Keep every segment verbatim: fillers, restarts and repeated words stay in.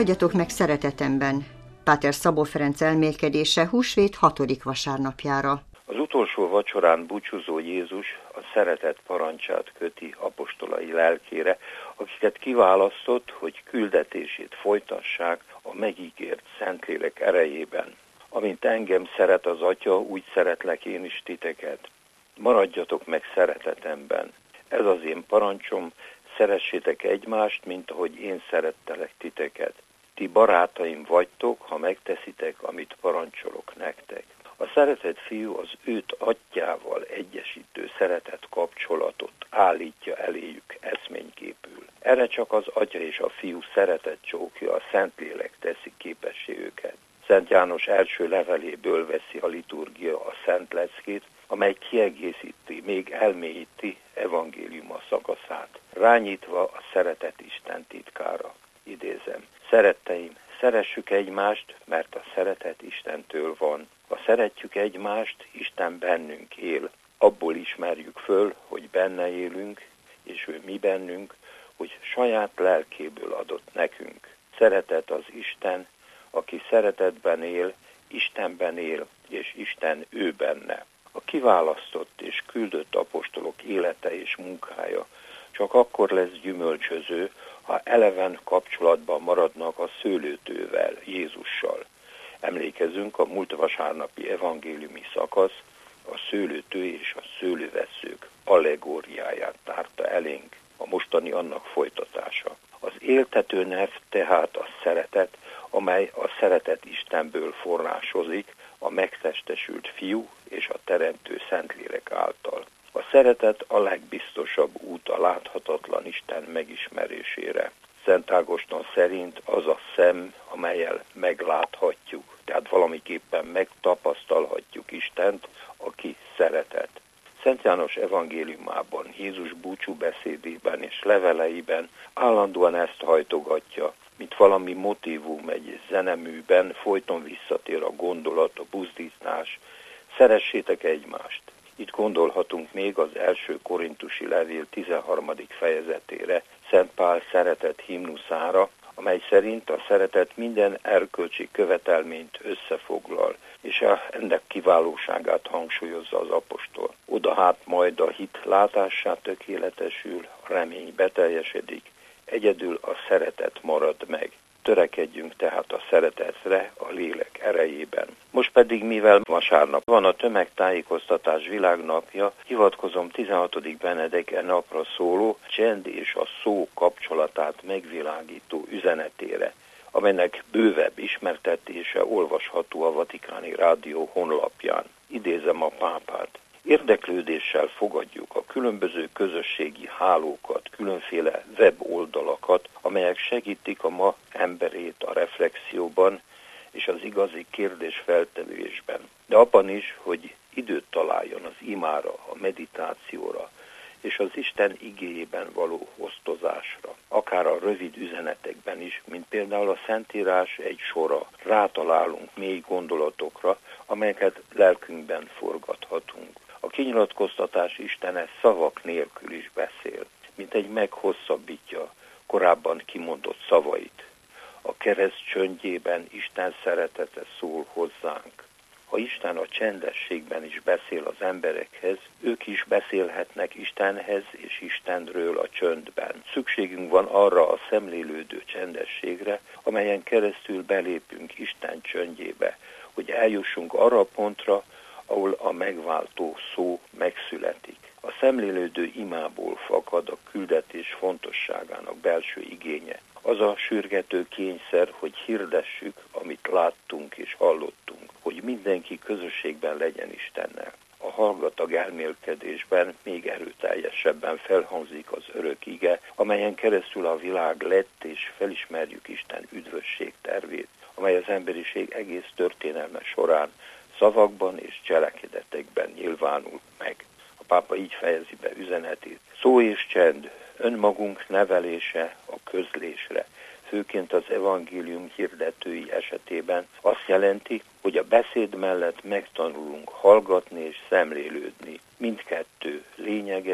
Maradjatok meg szeretetemben. Páter Szabó Ferenc elmélkedése húsvét hatodik vasárnapjára. Az utolsó vacsorán búcsúzó Jézus a szeretet parancsát köti apostolai lelkére, akiket kiválasztott, hogy küldetését folytassák a megígért Szentlélek erejében. Amint engem szeret az Atya, úgy szeretlek én is titeket. Maradjatok meg szeretetemben. Ez az én parancsom, szeressétek egymást, mint ahogy én szerettelek titeket. Ti barátaim vagytok, ha megteszitek, amit parancsolok nektek. A szeretett fiú az őt atyával egyesítő szeretet kapcsolatot állítja eléjük eszményképül. Erre csak az atya és a fiú szeretet csókja, a Szentlélek teszi képessé őket. Szent János első leveléből veszi a liturgia a szent leckét, amely kiegészíti, még elmélyíti evangéliuma szakaszát, rányítva a szeretet Isten titkára. Idézem: szeretteim, szeressük egymást, mert a szeretet Istentől van. Ha szeretjük egymást, Isten bennünk él. Abból ismerjük föl, hogy benne élünk, és ő mi bennünk, hogy saját lelkéből adott nekünk. Szeretet az Isten, aki szeretetben él, Istenben él, és Isten ő benne. A kiválasztott és küldött apostolok élete és munkája csak akkor lesz gyümölcsöző, ha eleven kapcsolatban maradnak a szőlőtővel, Jézussal. Emlékezünk, a múlt vasárnapi evangéliumi szakasz a szőlőtő és a szőlővesszők allegóriáját tárta elénk, a mostani annak folytatása. Az éltető nerv tehát a szeretet, amely a szeretet Istenből forrásozik, a megtestesült fiú és a teremtő Szentlélek által. A szeretet a legbiztosabb út a láthatatlan Isten megismerésére. Szent Ágoston szerint az a szem, amellyel megláthatjuk, tehát valamiképpen megtapasztalhatjuk Istent, aki szeretet. Szent János evangéliumában, Jézus búcsú beszédében és leveleiben állandóan ezt hajtogatja, mint valami motívum egy zeneműben, folyton visszatér a gondolat, a buzdítás. Szeressétek egymást. Itt gondolhatunk még az első korintusi levél tizenharmadik fejezetére, Szent Pál szeretet himnuszára, amely szerint a szeretet minden erkölcsi követelményt összefoglal, és ennek kiválóságát hangsúlyozza az apostol. Oda hát majd a hit látássá tökéletesül, a remény beteljesedik, egyedül a szeretet marad meg. Törekedjünk tehát a szeretetre a lélek erejében. Most pedig, mivel vasárnap van a tömegtájékoztatás világnapja, hivatkozom tizenhatodik Benedek e napra szóló csend és a szó kapcsolatát megvilágító üzenetére, amelynek bővebb ismertetése olvasható a Vatikáni Rádió honlapján. Idézem a pápát: érdeklődéssel fogadjuk a különböző közösségi hálókat, különféle weboldalakat, amelyek segítik a ma emberét a reflexióban és az igazi kérdésfeltevésben, de abban is, hogy időt találjon az imára, a meditációra és az Isten igéjében való osztozásra, akár a rövid üzenetekben is, mint például a Szentírás egy sora. Rátalálunk mély gondolatokra, amelyeket lelkünkben forgathatunk. A kinyilatkoztatás Istene szavak nélkül is beszél, mint egy meghosszabbítja korábban kimondott szavait. A kereszt csöndjében Isten szeretete szól hozzánk. Ha Isten a csendességben is beszél az emberekhez, ők is beszélhetnek Istenhez és Istenről a csöndben. Szükségünk van arra a szemlélődő csendességre, amelyen keresztül belépünk Isten csöndjébe, hogy eljussunk arra a pontra, ahol a megváltó szó megszületik. A szemlélődő imából fakad a küldetés fontosságának belső igénye. Az a sürgető kényszer, hogy hirdessük, amit láttunk és hallottunk, hogy mindenki közösségben legyen Istennel. A hallgatag elmélkedésben még erőteljesebben felhangzik az örök ige, amelyen keresztül a világ lett és felismerjük Isten üdvösség tervét, amely az emberiség egész történelme során szavakban és cselekedetekben nyilvánul meg. A pápa így fejezi be üzenetét: szó és csend, önmagunk nevelése a közlésre, főként az evangélium hirdetői esetében azt jelenti, hogy a beszéd mellett megtanulunk hallgatni és szemlélődni. Mindkettő lényeges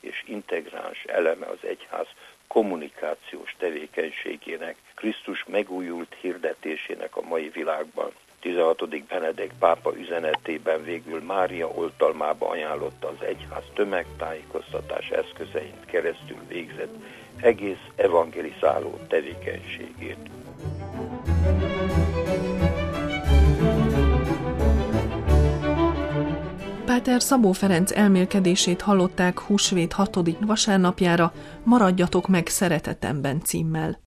és integráns eleme az egyház kommunikációs tevékenységének, Krisztus megújult hirdetésének a mai világban. tizenhatodik Benedek pápa üzenetében végül Mária oltalmába ajánlotta az egyház tömegtájékoztatás eszközein keresztül végzett egész evangelizáló tevékenységét. Páter Szabó Ferenc elmélkedését hallották húsvét hatodik vasárnapjára, Maradjatok meg szeretetemben címmel.